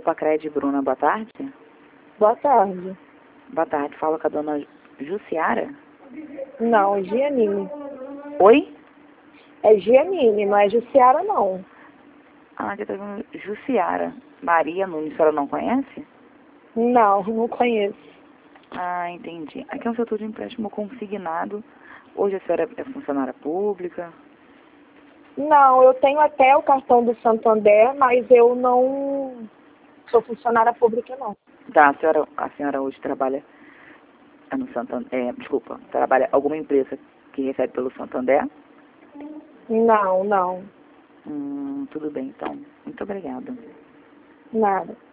Copacred, Bruna, boa tarde. Boa tarde. Boa tarde, falo com a dona Jussiara. Não, Gianine. Oi? É Gianine, não é Jussiara, não. Ah, aqui tá vendo Jussiara. Maria Nunes, a senhora não conhece? Não, não conheço. Ah, entendi. Aqui é um setor de empréstimo consignado. Hoje a senhora é funcionária pública? Não, eu tenho até o cartão do Santander, mas eu não sou funcionária pública, não. Tá, a senhora hoje trabalha no Santander, desculpa, trabalha alguma empresa que recebe pelo Santander? Não, não. Tudo bem, então. Muito obrigada. Nada.